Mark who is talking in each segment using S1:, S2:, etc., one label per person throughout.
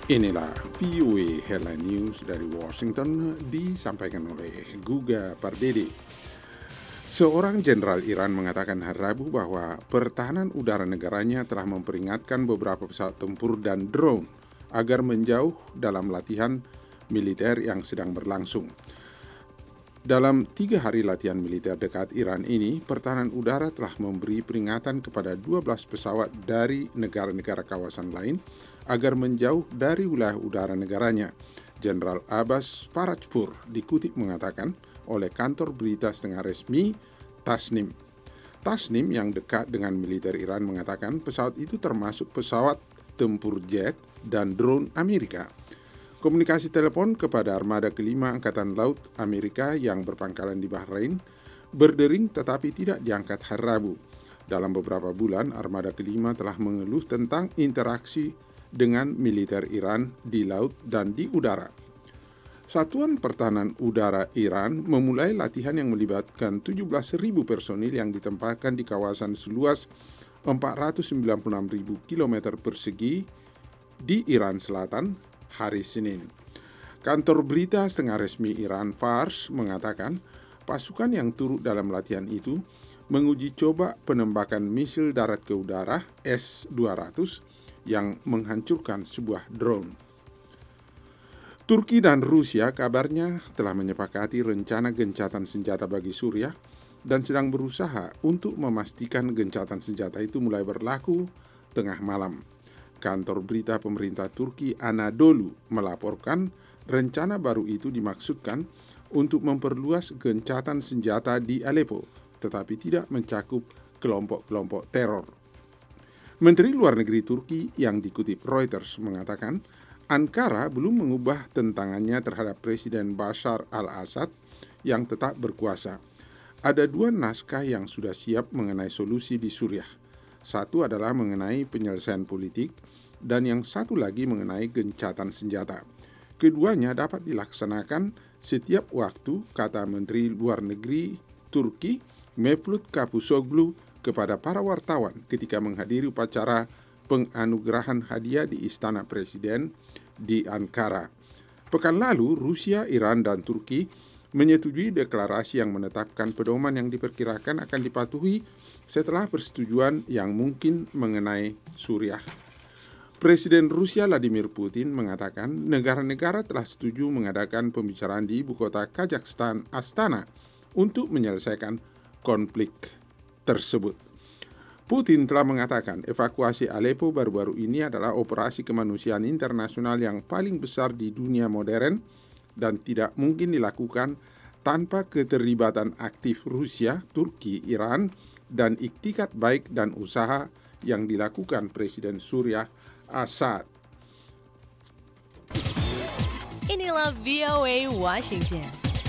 S1: Inilah VOA Headline News dari Washington disampaikan oleh Guga Pardede. Seorang jenderal Iran mengatakan hari Rabu bahwa pertahanan udara negaranya telah memperingatkan beberapa pesawat tempur dan drone agar menjauh dalam latihan militer yang sedang berlangsung. Dalam 3 hari latihan militer dekat Iran ini, pertahanan udara telah memberi peringatan kepada 12 pesawat dari negara-negara kawasan lain agar menjauh dari wilayah udara negaranya. Jenderal Abbas Farajpur dikutip mengatakan oleh kantor berita setengah resmi Tasnim. Tasnim yang dekat dengan militer Iran mengatakan pesawat itu termasuk pesawat tempur jet dan drone Amerika. Komunikasi telepon kepada Armada Kelima Angkatan Laut Amerika yang berpangkalan di Bahrain berdering tetapi tidak diangkat hari Rabu. Dalam beberapa bulan, Armada Kelima telah mengeluh tentang interaksi dengan militer Iran di laut dan di udara. Satuan Pertahanan Udara Iran memulai latihan yang melibatkan 17.000 personil yang ditempatkan di kawasan seluas 496.000 km persegi di Iran Selatan hari Senin. Kantor berita setengah resmi Iran Fars mengatakan pasukan yang turut dalam latihan itu menguji coba penembakan misil darat ke udara S-200 yang menghancurkan sebuah drone. Turki dan Rusia kabarnya telah menyepakati rencana gencatan senjata bagi Suriah dan sedang berusaha untuk memastikan gencatan senjata itu mulai berlaku tengah malam. Kantor berita pemerintah Turki Anadolu melaporkan rencana baru itu dimaksudkan untuk memperluas gencatan senjata di Aleppo, tetapi tidak mencakup kelompok-kelompok teror. Menteri Luar Negeri Turki yang dikutip Reuters mengatakan Ankara belum mengubah tentangannya terhadap Presiden Bashar al-Assad yang tetap berkuasa. Ada 2 naskah yang sudah siap mengenai solusi di Suriah. Satu adalah mengenai penyelesaian politik, dan yang satu lagi mengenai gencatan senjata. Keduanya dapat dilaksanakan setiap waktu, kata Menteri Luar Negeri Turki Mevlut Cavusoglu kepada para wartawan ketika menghadiri upacara penganugerahan hadiah di Istana Presiden di Ankara. Pekan lalu, Rusia, Iran, dan Turki menyetujui deklarasi yang menetapkan pedoman yang diperkirakan akan dipatuhi setelah persetujuan yang mungkin mengenai Suriah. Presiden Rusia Vladimir Putin mengatakan negara-negara telah setuju mengadakan pembicaraan di ibu kota Kazakhstan, Astana, untuk menyelesaikan konflik tersebut. Putin telah mengatakan evakuasi Aleppo baru-baru ini adalah operasi kemanusiaan internasional yang paling besar di dunia modern dan tidak mungkin dilakukan tanpa keterlibatan aktif Rusia, Turki, Iran, dan iktikat baik dan usaha yang dilakukan Presiden Suriah Assad.
S2: Inilah VOA Washington.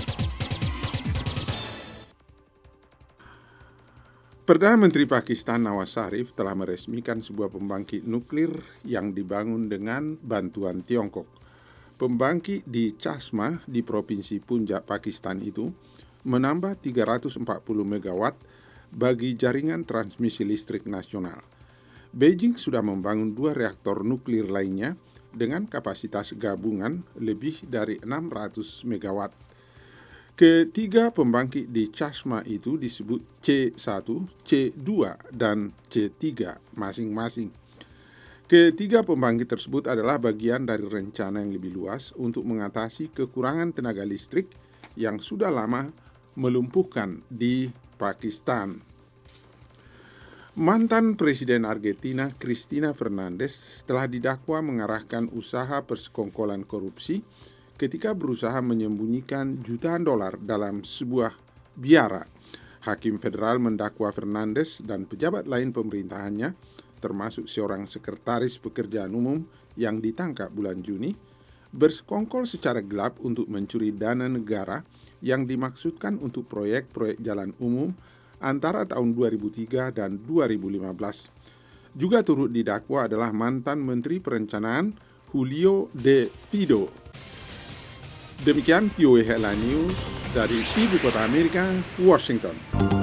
S1: Perdana Menteri Pakistan Nawaz Sharif telah meresmikan sebuah pembangkit nuklir yang dibangun dengan bantuan Tiongkok. Pembangkit di Chashma di Provinsi Punjab, Pakistan itu menambah 340 megawatt bagi jaringan transmisi listrik nasional. Beijing sudah membangun 2 reaktor nuklir lainnya dengan kapasitas gabungan lebih dari 600 megawatt. Ketiga pembangkit di Chashma itu disebut C1, C2, dan C3 masing-masing. Ketiga pembangkit tersebut adalah bagian dari rencana yang lebih luas untuk mengatasi kekurangan tenaga listrik yang sudah lama melumpuhkan di Pakistan. Mantan Presiden Argentina Cristina Fernandez telah didakwa mengarahkan usaha persekongkolan korupsi ketika berusaha menyembunyikan jutaan dolar dalam sebuah biara. Hakim federal mendakwa Fernandez dan pejabat lain pemerintahannya, termasuk seorang sekretaris pekerjaan umum yang ditangkap bulan Juni, bersekongkol secara gelap untuk mencuri dana negara yang dimaksudkan untuk proyek-proyek jalan umum antara tahun 2003 dan 2015. Juga turut didakwa adalah mantan Menteri Perencanaan Julio De Fido. Demikian VOA Headline News dari Ibu Kota Amerika, Washington.